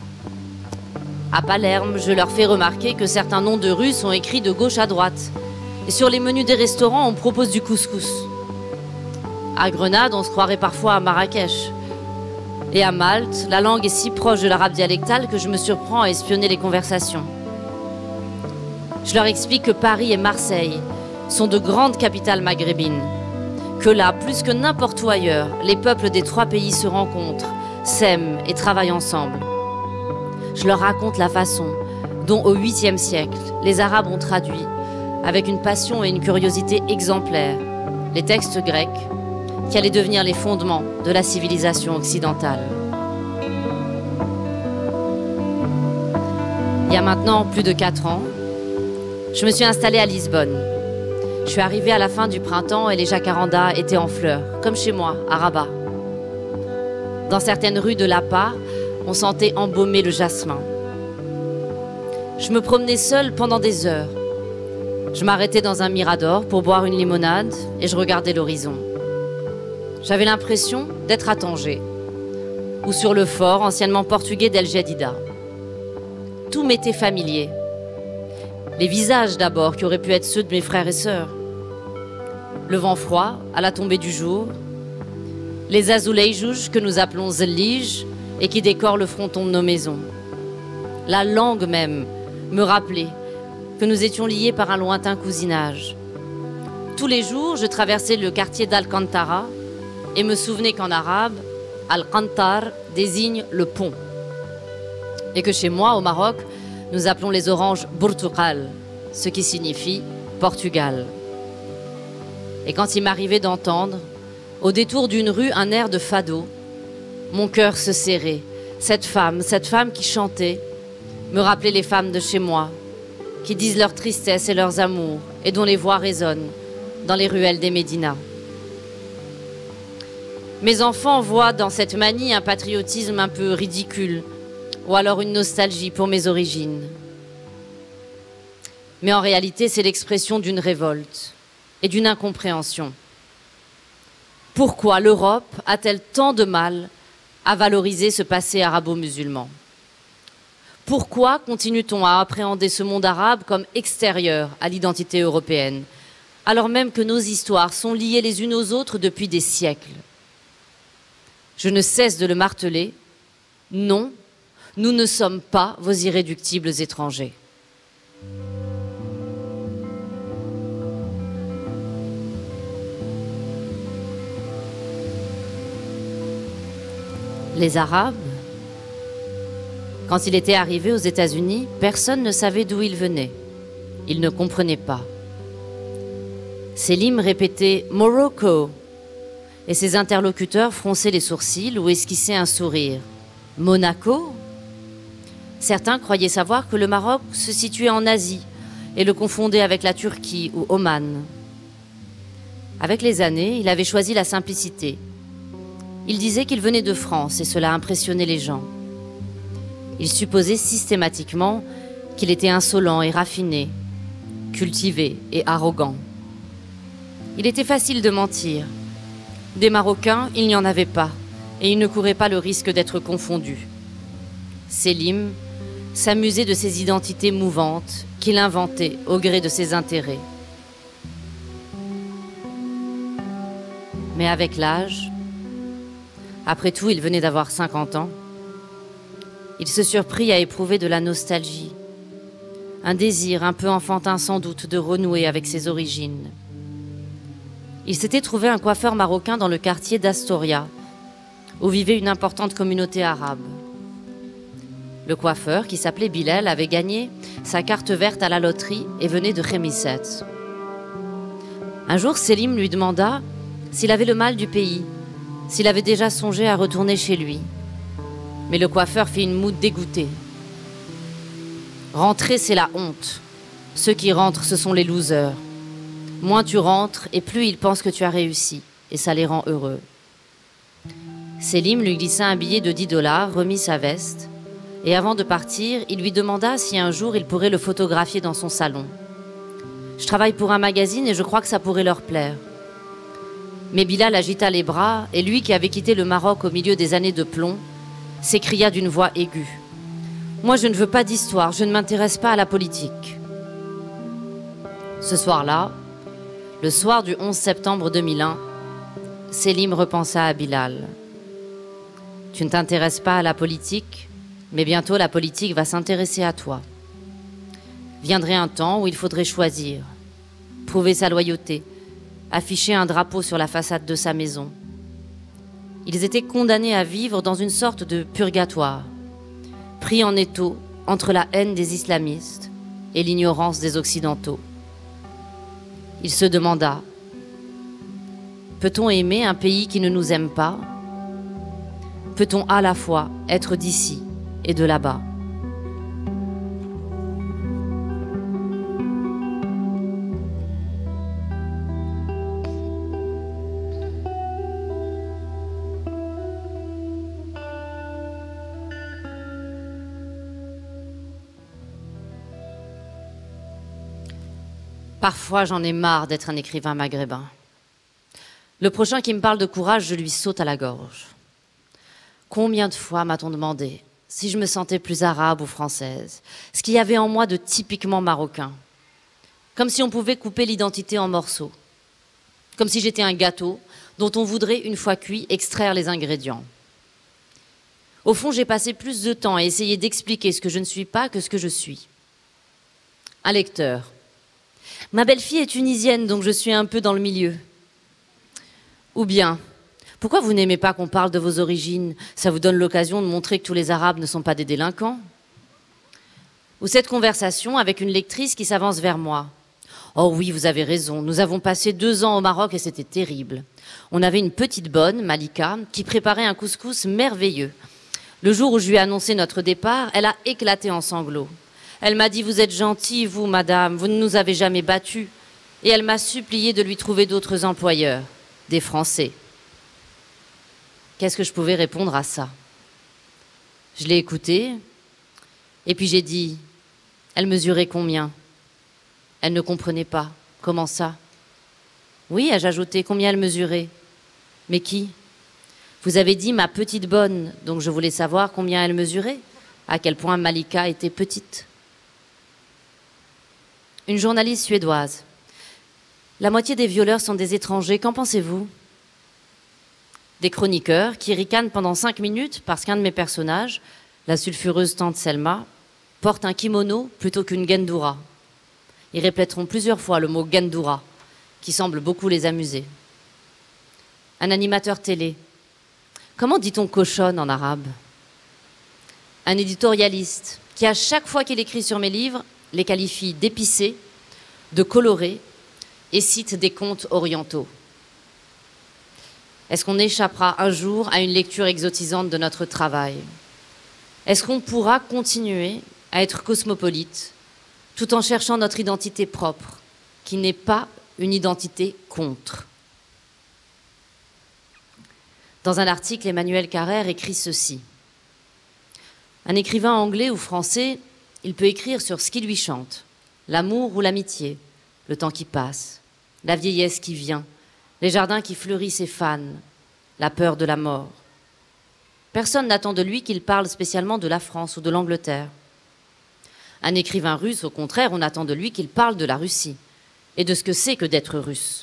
À Palerme, je leur fais remarquer que certains noms de rues sont écrits de gauche à droite. Et sur les menus des restaurants, on propose du couscous. À Grenade, on se croirait parfois à Marrakech. Et à Malte, la langue est si proche de l'arabe dialectal que je me surprends à espionner les conversations. Je leur explique que Paris et Marseille sont de grandes capitales maghrébines, que là, plus que n'importe où ailleurs, les peuples des 3 pays se rencontrent, s'aiment et travaillent ensemble. Je leur raconte la façon dont, au 8e siècle, les Arabes ont traduit, avec une passion et une curiosité exemplaires, les textes grecs qui allaient devenir les fondements de la civilisation occidentale. Il y a maintenant plus de 4 ans, je me suis installée à Lisbonne. Je suis arrivée à la fin du printemps et les jacarandas étaient en fleurs, comme chez moi, à Rabat. Dans certaines rues de Lapa, on sentait embaumer le jasmin. Je me promenais seule pendant des heures. Je m'arrêtais dans un mirador pour boire une limonade et je regardais l'horizon. J'avais l'impression d'être à Tanger, ou sur le fort anciennement portugais d'El Jadida. Tout m'était familier. Les visages d'abord, qui auraient pu être ceux de mes frères et sœurs. Le vent froid à la tombée du jour. Les azulejos que nous appelons zellige et qui décorent le fronton de nos maisons. La langue même me rappelait que nous étions liés par un lointain cousinage. Tous les jours, je traversais le quartier d'Alcantara et me souvenais qu'en arabe, Al-Qantar désigne le pont. Et que chez moi, au Maroc, nous appelons les oranges Portugal, ce qui signifie Portugal. Et quand il m'arrivait d'entendre, au détour d'une rue, un air de fado, mon cœur se serrait. Cette femme qui chantait, me rappelait les femmes de chez moi, qui disent leur tristesse et leurs amours, et dont les voix résonnent dans les ruelles des Médinas. Mes enfants voient dans cette manie un patriotisme un peu ridicule, ou alors une nostalgie pour mes origines. Mais en réalité, c'est l'expression d'une révolte et d'une incompréhension. Pourquoi l'Europe a-t-elle tant de mal à valoriser ce passé arabo-musulman ? Pourquoi continue-t-on à appréhender ce monde arabe comme extérieur à l'identité européenne, alors même que nos histoires sont liées les unes aux autres depuis des siècles ? Je ne cesse de le marteler. Non, nous ne sommes pas vos irréductibles étrangers. Les Arabes, quand il était arrivé aux États-Unis, personne ne savait d'où il venait. Ils ne comprenaient pas. Selim répétait « Morocco » et ses interlocuteurs fronçaient les sourcils ou esquissaient un sourire. « Monaco » Certains croyaient savoir que le Maroc se situait en Asie et le confondaient avec la Turquie ou Oman. Avec les années, il avait choisi la simplicité. Il disait qu'il venait de France et cela impressionnait les gens. Il supposait systématiquement qu'il était insolent et raffiné, cultivé et arrogant. Il était facile de mentir. Des Marocains, il n'y en avait pas et il ne courait pas le risque d'être confondu. Selim s'amusait de ses identités mouvantes qu'il inventait au gré de ses intérêts. Mais avec l'âge, après tout, il venait d'avoir 50 ans, Il se surprit à éprouver de la nostalgie, un désir un peu enfantin sans doute de renouer avec ses origines. Il s'était trouvé un coiffeur marocain dans le quartier d'Astoria, où vivait une importante communauté arabe. Le coiffeur, qui s'appelait Bilal, avait gagné sa carte verte à la loterie et venait de Khémisset. Un jour, Selim lui demanda s'il avait le mal du pays, s'il avait déjà songé à retourner chez lui. Mais le coiffeur fit une moue dégoûtée. Rentrer, c'est la honte. Ceux qui rentrent, ce sont les losers. Moins tu rentres, et plus ils pensent que tu as réussi, et ça les rend heureux. Selim lui glissa un billet de 10 $, remit sa veste, et avant de partir, il lui demanda si un jour il pourrait le photographier dans son salon. « Je travaille pour un magazine et je crois que ça pourrait leur plaire. » Mais Bilal agita les bras, et lui qui avait quitté le Maroc au milieu des années de plomb, s'écria d'une voix aiguë. « Moi, je ne veux pas d'histoire, je ne m'intéresse pas à la politique. » Ce soir-là, le soir du 11 septembre 2001, Selim repensa à Bilal. « Tu ne t'intéresses pas à la politique, mais bientôt la politique va s'intéresser à toi. Viendrait un temps où il faudrait choisir, prouver sa loyauté, afficher un drapeau sur la façade de sa maison. Ils étaient condamnés à vivre dans une sorte de purgatoire, pris en étau entre la haine des islamistes et l'ignorance des occidentaux. Il se demanda, peut-on aimer un pays qui ne nous aime pas? Peut-on à la fois être d'ici et de là-bas? Parfois, j'en ai marre d'être un écrivain maghrébin. Le prochain qui me parle de courage, je lui saute à la gorge. Combien de fois m'a-t-on demandé si je me sentais plus arabe ou française, ce qu'il y avait en moi de typiquement marocain, comme si on pouvait couper l'identité en morceaux, comme si j'étais un gâteau dont on voudrait, une fois cuit, extraire les ingrédients. Au fond, j'ai passé plus de temps à essayer d'expliquer ce que je ne suis pas que ce que je suis. Un lecteur. Ma belle-fille est tunisienne, donc je suis un peu dans le milieu. Ou bien, pourquoi vous n'aimez pas qu'on parle de vos origines? Ça vous donne l'occasion de montrer que tous les Arabes ne sont pas des délinquants. Ou cette conversation avec une lectrice qui s'avance vers moi. Oh oui, vous avez raison, nous avons passé 2 ans au Maroc et c'était terrible. On avait une petite bonne, Malika, qui préparait un couscous merveilleux. Le jour où je lui ai annoncé notre départ, elle a éclaté en sanglots. Elle m'a dit « Vous êtes gentille, vous, madame, vous ne nous avez jamais battus. » Et elle m'a supplié de lui trouver d'autres employeurs, des Français. Qu'est-ce que je pouvais répondre à ça? Je l'ai écoutée, et puis j'ai dit « Elle mesurait combien ?» Elle ne comprenait pas. Comment ça? Oui, ai-je ajouté, combien elle mesurait? Mais qui? Vous avez dit ma petite bonne, donc je voulais savoir combien elle mesurait, à quel point Malika était petite. Une journaliste suédoise. La moitié des violeurs sont des étrangers, qu'en pensez-vous? Des chroniqueurs qui ricanent pendant 5 minutes parce qu'un de mes personnages, la sulfureuse tante Selma, porte un kimono plutôt qu'une gandoura. Ils répéteront plusieurs fois le mot gandoura, qui semble beaucoup les amuser. Un animateur télé. Comment dit-on cochonne en arabe? Un éditorialiste qui, à chaque fois qu'il écrit sur mes livres, les qualifie d'épicés, de colorés et cite des contes orientaux. Est-ce qu'on échappera un jour à une lecture exotisante de notre travail? Est-ce qu'on pourra continuer à être cosmopolite tout en cherchant notre identité propre, qui n'est pas une identité contre? Dans un article, Emmanuel Carrère écrit ceci. Un écrivain anglais ou français, il peut écrire sur ce qui lui chante, l'amour ou l'amitié, le temps qui passe, la vieillesse qui vient, les jardins qui fleurissent et fanent, la peur de la mort. Personne n'attend de lui qu'il parle spécialement de la France ou de l'Angleterre. Un écrivain russe, au contraire, on attend de lui qu'il parle de la Russie et de ce que c'est que d'être russe.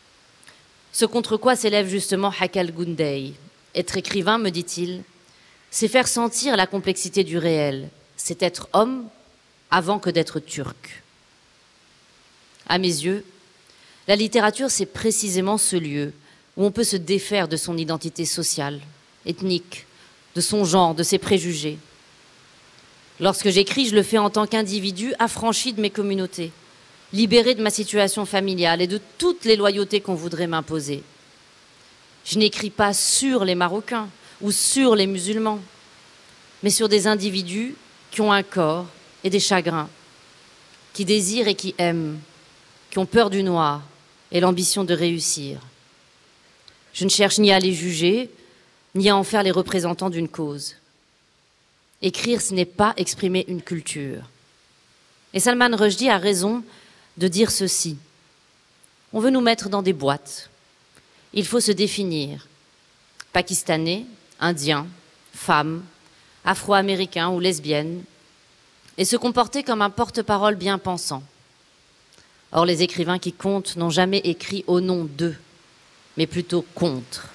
Ce contre quoi s'élève justement Hakal Gundey. Être écrivain, me dit-il, c'est faire sentir la complexité du réel. C'est être homme avant que d'être turc. À mes yeux, la littérature, c'est précisément ce lieu où on peut se défaire de son identité sociale, ethnique, de son genre, de ses préjugés. Lorsque j'écris, je le fais en tant qu'individu affranchi de mes communautés, libéré de ma situation familiale et de toutes les loyautés qu'on voudrait m'imposer. Je n'écris pas sur les Marocains ou sur les musulmans, mais sur des individus qui ont un corps et des chagrins, qui désirent et qui aiment, qui ont peur du noir et l'ambition de réussir. Je ne cherche ni à les juger, ni à en faire les représentants d'une cause. Écrire, ce n'est pas exprimer une culture. Et Salman Rushdie a raison de dire ceci. On veut nous mettre dans des boîtes. Il faut se définir. Pakistanais, indien, femme, afro-américain ou lesbienne, et se comporter comme un porte-parole bien pensant. Or, les écrivains qui comptent n'ont jamais écrit au nom d'eux, mais plutôt contre.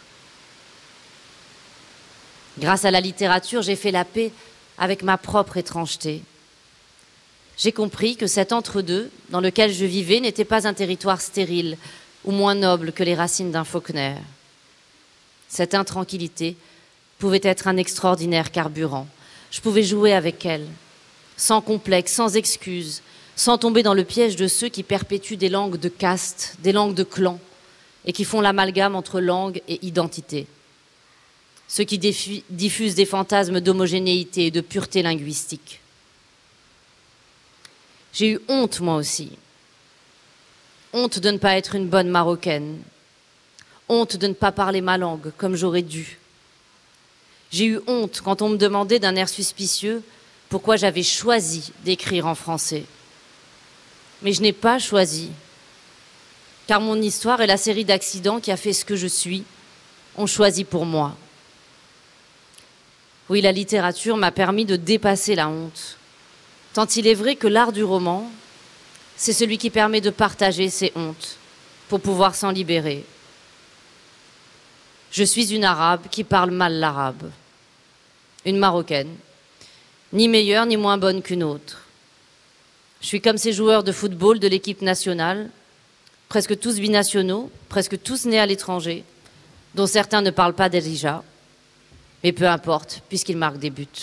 Grâce à la littérature, j'ai fait la paix avec ma propre étrangeté. J'ai compris que cet entre-deux dans lequel je vivais n'était pas un territoire stérile ou moins noble que les racines d'un Faulkner. Cette intranquillité pouvait être un extraordinaire carburant. Je pouvais jouer avec elle, sans complexe, sans excuse, sans tomber dans le piège de ceux qui perpétuent des langues de caste, des langues de clan, et qui font l'amalgame entre langue et identité. Ceux qui diffusent des fantasmes d'homogénéité et de pureté linguistique. J'ai eu honte, moi aussi. Honte de ne pas être une bonne Marocaine. Honte de ne pas parler ma langue comme j'aurais dû. J'ai eu honte quand on me demandait d'un air suspicieux pourquoi j'avais choisi d'écrire en français. Mais je n'ai pas choisi, car mon histoire et la série d'accidents qui a fait ce que je suis ont choisi pour moi. Oui, la littérature m'a permis de dépasser la honte, tant il est vrai que l'art du roman, c'est celui qui permet de partager ses hontes pour pouvoir s'en libérer. Je suis une arabe qui parle mal l'arabe, une marocaine, ni meilleure ni moins bonne qu'une autre. Je suis comme ces joueurs de football de l'équipe nationale, presque tous binationaux, presque tous nés à l'étranger, dont certains ne parlent pas d'Elija, mais peu importe, puisqu'ils marquent des buts.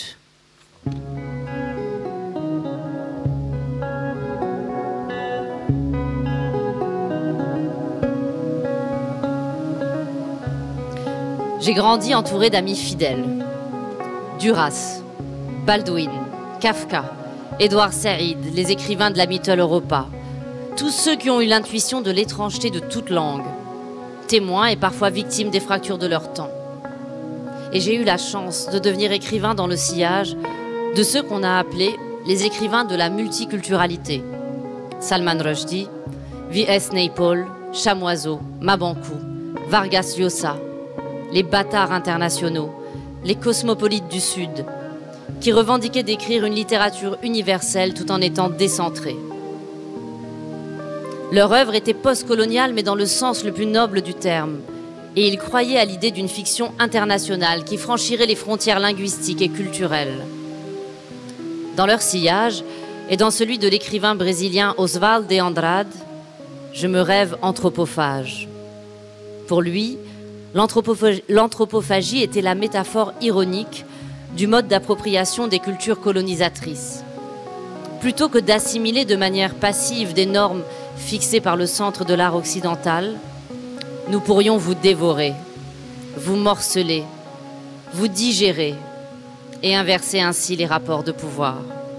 J'ai grandi entourée d'amis fidèles. Duras, Baldwin, Kafka, Édouard Saïd, les écrivains de la Mittel Europa, tous ceux qui ont eu l'intuition de l'étrangeté de toute langue, témoins et parfois victimes des fractures de leur temps. Et j'ai eu la chance de devenir écrivain dans le sillage de ceux qu'on a appelés les écrivains de la multiculturalité. Salman Rushdie, V.S. Naipaul, Chamoiseau, Mabankou, Vargas Llosa, les bâtards internationaux, les cosmopolites du Sud, qui revendiquaient d'écrire une littérature universelle tout en étant décentrée. Leur œuvre était postcoloniale, mais dans le sens le plus noble du terme, et ils croyaient à l'idée d'une fiction internationale qui franchirait les frontières linguistiques et culturelles. Dans leur sillage, et dans celui de l'écrivain brésilien Oswald de Andrade, je me rêve anthropophage. Pour lui, l'anthropophagie était la métaphore ironique du mode d'appropriation des cultures colonisatrices. Plutôt que d'assimiler de manière passive des normes fixées par le centre de l'art occidental, nous pourrions vous dévorer, vous morceler, vous digérer et inverser ainsi les rapports de pouvoir.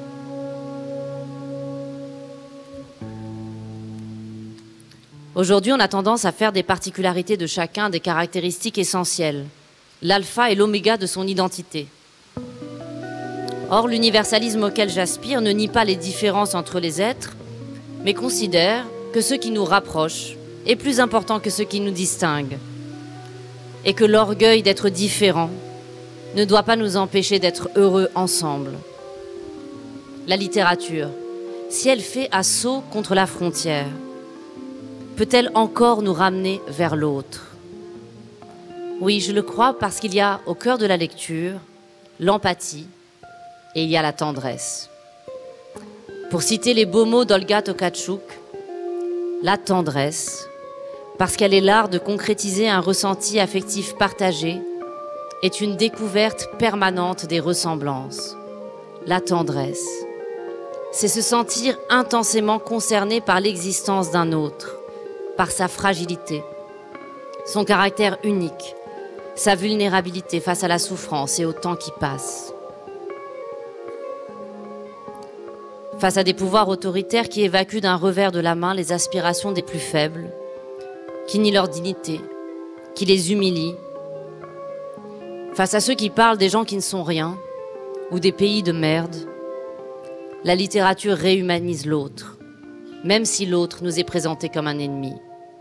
Aujourd'hui, on a tendance à faire des particularités de chacun des caractéristiques essentielles, l'alpha et l'oméga de son identité. Or, l'universalisme auquel j'aspire ne nie pas les différences entre les êtres, mais considère que ce qui nous rapproche est plus important que ce qui nous distingue, et que l'orgueil d'être différent ne doit pas nous empêcher d'être heureux ensemble. La littérature, si elle fait assaut contre la frontière, peut-elle encore nous ramener vers l'autre ? Oui, je le crois parce qu'il y a au cœur de la lecture l'empathie et il y a la tendresse. Pour citer les beaux mots d'Olga Tokarczuk, la tendresse, parce qu'elle est l'art de concrétiser un ressenti affectif partagé, est une découverte permanente des ressemblances. La tendresse, c'est se sentir intensément concerné par l'existence d'un autre, par sa fragilité, son caractère unique, sa vulnérabilité face à la souffrance et au temps qui passe. Face à des pouvoirs autoritaires qui évacuent d'un revers de la main les aspirations des plus faibles, qui nient leur dignité, qui les humilient, face à ceux qui parlent des gens qui ne sont rien, ou des pays de merde, la littérature réhumanise l'autre, même si l'autre nous est présenté comme un ennemi.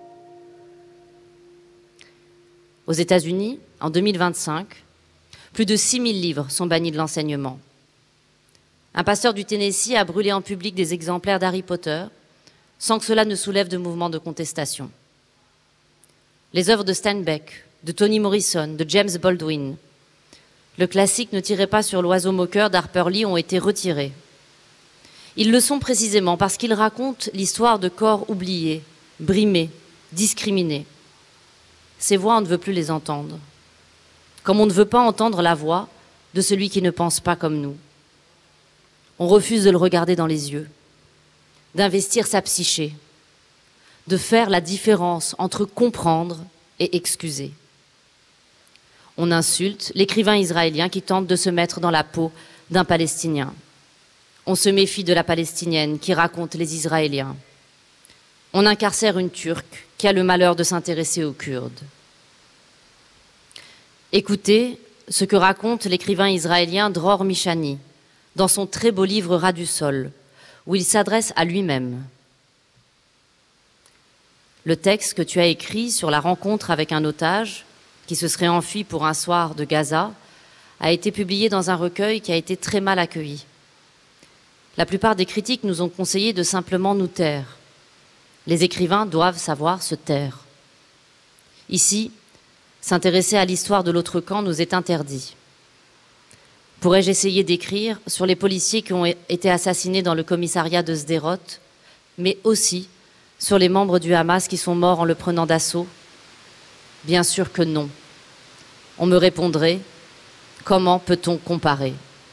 Aux États-Unis, en 2025, plus de 6000 livres sont bannis de l'enseignement. Un pasteur du Tennessee a brûlé en public des exemplaires d'Harry Potter sans que cela ne soulève de mouvement de contestation. Les œuvres de Steinbeck, de Toni Morrison, de James Baldwin, le classique Ne tirez pas sur l'oiseau moqueur d'Harper Lee ont été retirés. Ils le sont précisément parce qu'ils racontent l'histoire de corps oubliés, brimés, discriminés. Ces voix, on ne veut plus les entendre. Comme on ne veut pas entendre la voix de celui qui ne pense pas comme nous. On refuse de le regarder dans les yeux, d'investir sa psyché, de faire la différence entre comprendre et excuser. On insulte l'écrivain israélien qui tente de se mettre dans la peau d'un Palestinien. On se méfie de la Palestinienne qui raconte les Israéliens. On incarcère une Turque qui a le malheur de s'intéresser aux Kurdes. Écoutez ce que raconte l'écrivain israélien Dror Mishani dans son très beau livre Ras du sol, où il s'adresse à lui-même. Le texte que tu as écrit sur la rencontre avec un otage qui se serait enfui pour un soir de Gaza a été publié dans un recueil qui a été très mal accueilli. La plupart des critiques nous ont conseillé de simplement nous taire. Les écrivains doivent savoir se taire. Ici, s'intéresser à l'histoire de l'autre camp nous est interdit. Pourrais-je essayer d'écrire sur les policiers qui ont été assassinés dans le commissariat de Sderot, mais aussi sur les membres du Hamas qui sont morts en le prenant d'assaut? Bien sûr que non. On me répondrait, comment peut-on comparer?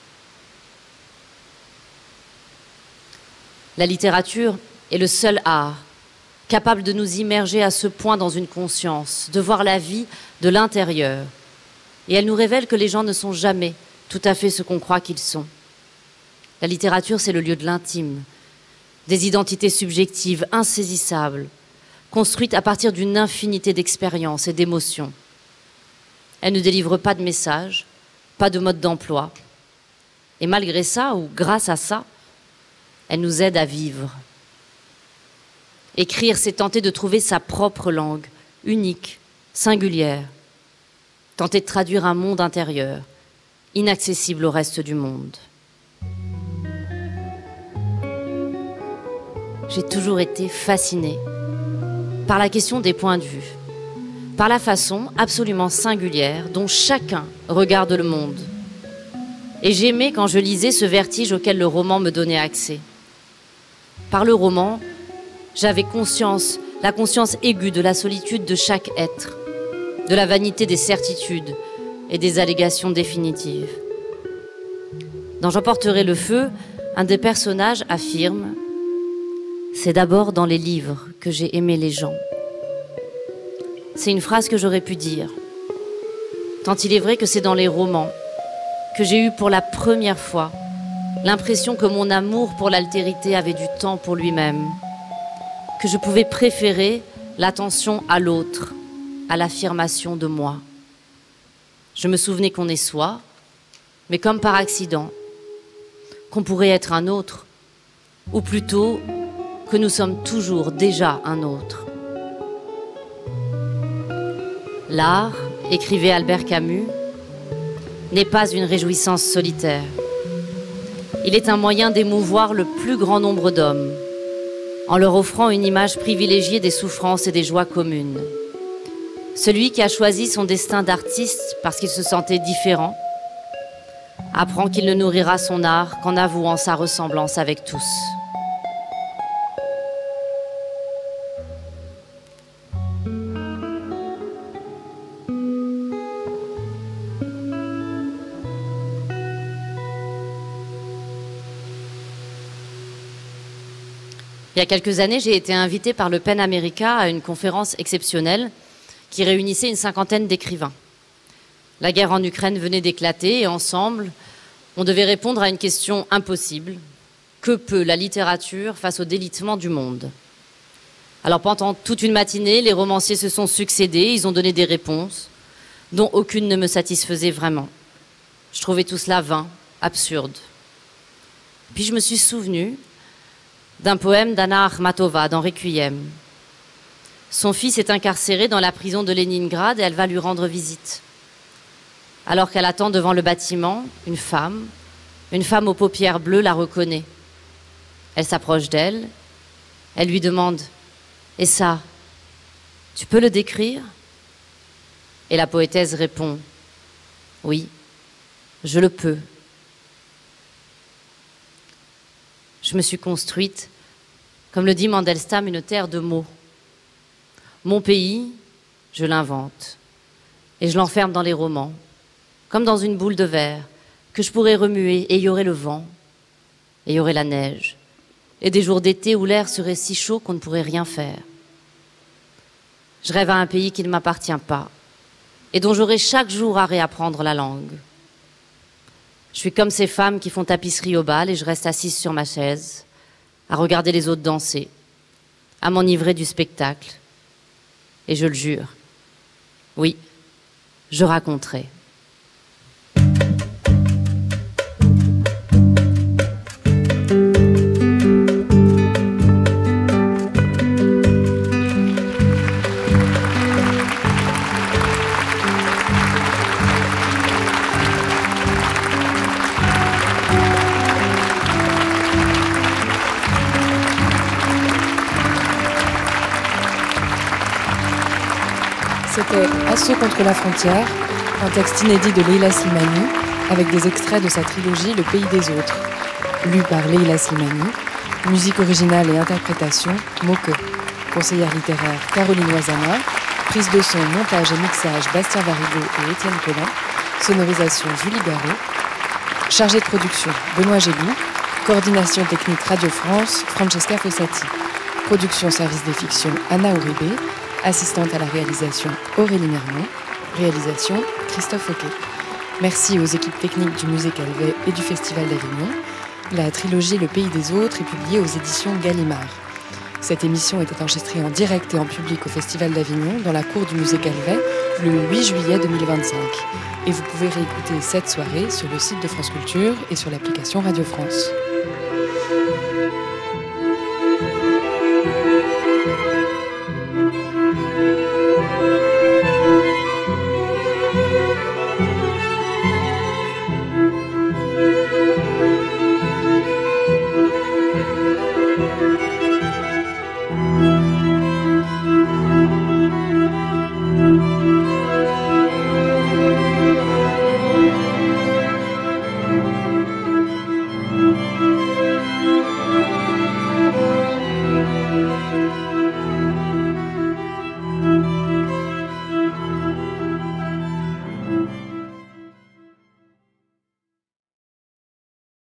La littérature est le seul art capable de nous immerger à ce point dans une conscience, de voir la vie de l'intérieur. Et elle nous révèle que les gens ne sont jamais tout à fait ce qu'on croit qu'ils sont. La littérature, c'est le lieu de l'intime, des identités subjectives, insaisissables, construites à partir d'une infinité d'expériences et d'émotions. Elle ne délivre pas de messages, pas de mode d'emploi. Et malgré ça, ou grâce à ça, elle nous aide à vivre. Écrire, c'est tenter de trouver sa propre langue, unique, singulière. Tenter de traduire un monde intérieur, inaccessible au reste du monde. J'ai toujours été fascinée par la question des points de vue, par la façon absolument singulière dont chacun regarde le monde. Et j'aimais quand je lisais ce vertige auquel le roman me donnait accès. Par le roman, j'avais la conscience aiguë de la solitude de chaque être, de la vanité des certitudes et des allégations définitives. Dans J'emporterai le feu, un des personnages affirme « C'est d'abord dans les livres que j'ai aimé les gens ». C'est une phrase que j'aurais pu dire, tant il est vrai que c'est dans les romans que j'ai eu pour la première fois l'impression que mon amour pour l'altérité avait du temps pour lui-même, que je pouvais préférer l'attention à l'autre, à l'affirmation de moi. Je me souvenais qu'on est soi, mais comme par accident, qu'on pourrait être un autre, ou plutôt que nous sommes toujours déjà un autre. L'art, écrivait Albert Camus, n'est pas une réjouissance solitaire. Il est un moyen d'émouvoir le plus grand nombre d'hommes, en leur offrant une image privilégiée des souffrances et des joies communes. Celui qui a choisi son destin d'artiste parce qu'il se sentait différent apprend qu'il ne nourrira son art qu'en avouant sa ressemblance avec tous. Il y a quelques années, j'ai été invitée par le PEN America à une conférence exceptionnelle qui réunissait une cinquantaine d'écrivains. La guerre en Ukraine venait d'éclater et ensemble, on devait répondre à une question impossible. Que peut la littérature face au délitement du monde ? Alors pendant toute une matinée, les romanciers se sont succédés, ils ont donné des réponses dont aucune ne me satisfaisait vraiment. Je trouvais tout cela vain, absurde. Puis je me suis souvenue d'un poème d'Anna Akhmatova dans Requiem. Son fils est incarcéré dans la prison de Leningrad et elle va lui rendre visite. Alors qu'elle attend devant le bâtiment, une femme aux paupières bleues la reconnaît. Elle s'approche d'elle, elle lui demande « Et ça, tu peux le décrire ?» Et la poétesse répond « Oui, je le peux. » Je me suis construite, comme le dit Mandelstam, une terre de mots. Mon pays, je l'invente et je l'enferme dans les romans, comme dans une boule de verre que je pourrais remuer et il y aurait le vent, et il y aurait la neige, et des jours d'été où l'air serait si chaud qu'on ne pourrait rien faire. Je rêve à un pays qui ne m'appartient pas et dont j'aurai chaque jour à réapprendre la langue. Je suis comme ces femmes qui font tapisserie au bal et je reste assise sur ma chaise, à regarder les autres danser, à m'enivrer du spectacle. Et je le jure, oui, je raconterai. C'était Assaut contre la frontière, un texte inédit de Leila Slimani, avec des extraits de sa trilogie Le pays des autres. Lu par Leila Slimani, musique originale et interprétation, Moke. Conseillère littéraire, Caroline Oisana. Prise de son, montage et mixage, Bastien Varigo et Étienne Collin. Sonorisation, Julie Garot. Chargé de production, Benoît Gélou. Coordination technique Radio France, Francesca Fossati. Production service des fictions, Anna Uribe. Assistante à la réalisation, Aurélie Mermont. Réalisation, Christophe Oquet. Merci aux équipes techniques du Musée Calvet et du Festival d'Avignon. La trilogie Le Pays des Autres est publiée aux éditions Gallimard. Cette émission était enregistrée en direct et en public au Festival d'Avignon, dans la cour du Musée Calvet, le 8 juillet 2025. Et vous pouvez réécouter cette soirée sur le site de France Culture et sur l'application Radio France.